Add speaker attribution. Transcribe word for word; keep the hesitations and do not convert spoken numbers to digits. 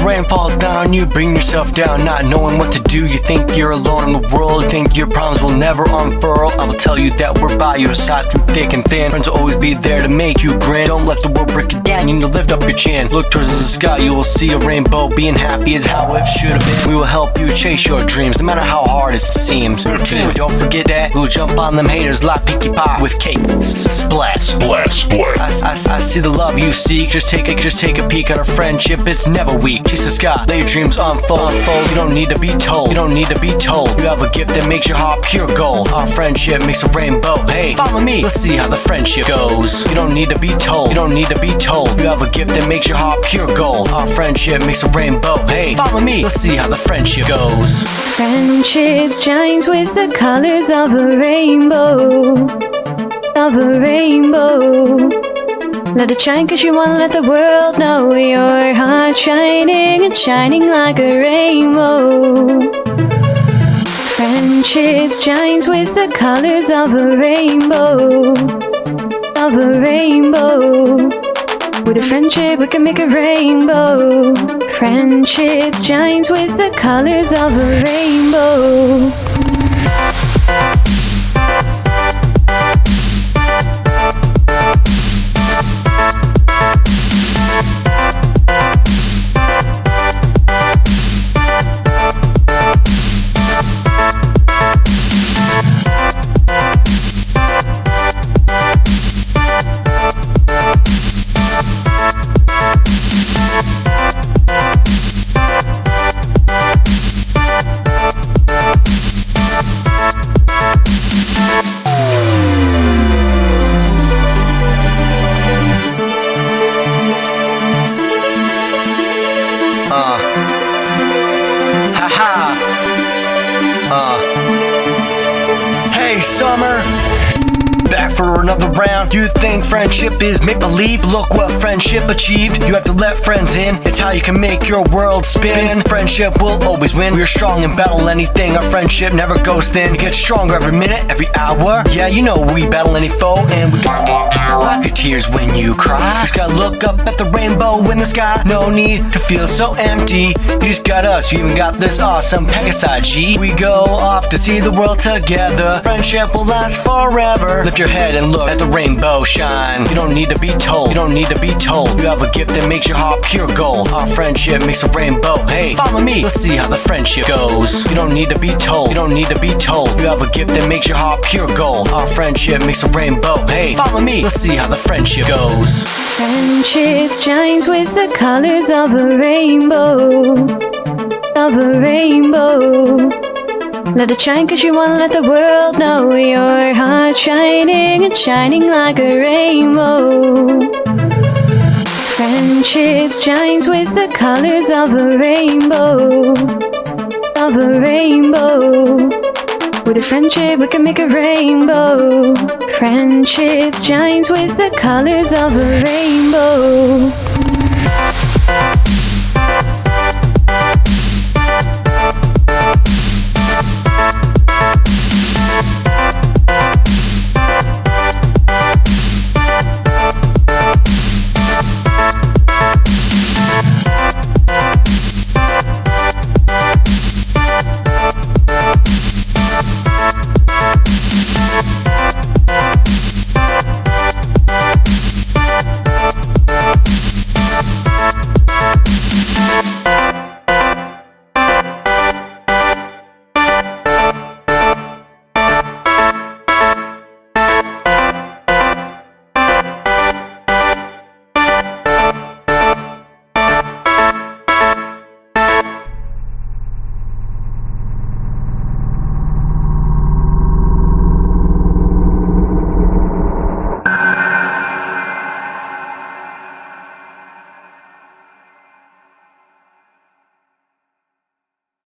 Speaker 1: rain falls down on you, bring yourself down, not knowing what to do. You think you're alone in the world, you think your problems will never unfurl. I will tell you that we're by your side through thick and thin. Friends will always be there to make you grin. Don't let the world break you down, you need to lift up your chin. Look towards the sky, you will see a rainbow. Being happy is how it should have been. We will help you chase your dreams, no matter how hard it seems. Don't forget that we'll jump on them haters like Pinkie Pie with cake. Splash,
Speaker 2: splash, splash.
Speaker 1: I, I, I see the love you seek. Just take a, just take a peek at our friendship. It's never weak. Chase the sky, let your dreams unfold. unfold. You don't need to be told. You don't need to be told. You have a gift that makes your heart pure gold. Our friendship makes a rainbow. Hey, follow me. Let's see how the friendship goes. You don't need to be told. You don't need to be told. You have a gift that makes your heart pure gold. Our friendship makes a rainbow. Hey, follow me. Let's see how the friendship goes.
Speaker 3: Friendship shines with the colors of a rainbow. Of a rainbow. Let it shine cause you wanna let the world know your heart shining and shining like a rainbow. Friendship shines with the colors of a rainbow. Of a rainbow. With a friendship we can make a rainbow. Friendship shines with the colors of a rainbow.
Speaker 1: Uh, haha. Uh, hey, Summer. Back for another round. You think friendship is make-believe? Look what friendship achieved. You have to let friends in. It's how you can make your world spin. Friendship will always win. We're strong in battle anything. Our friendship never goes thin. We get stronger every minute, every hour. Yeah, you know we battle any foe, and we got that power. Wipe your tears when you cry. Just gotta look up at the rainbow in the sky. No need to feel so empty. You just got us. You even got this awesome Pegasi G. We go off to see the world together. Friendship will last forever. Lift your head and look at the rainbow shine. You don't need to be told. You don't need to be told. You have a gift that makes your heart pure gold. Our friendship makes a rainbow. Hey, follow me. Let's see how the friendship goes. You don't need to be told. You don't need to be told. You have a gift that makes your heart pure gold. Our friendship makes a rainbow. Hey, follow me. Let's see how the friendship goes.
Speaker 3: Friendship shines with the colors of a rainbow. Of a rainbow. Let it shine cause you wanna let the world know your heart shining and shining like a rainbow. Friendship shines with the colors of a rainbow. Of a rainbow. With a friendship we can make a rainbow. Friendship shines with the colors of a rainbow.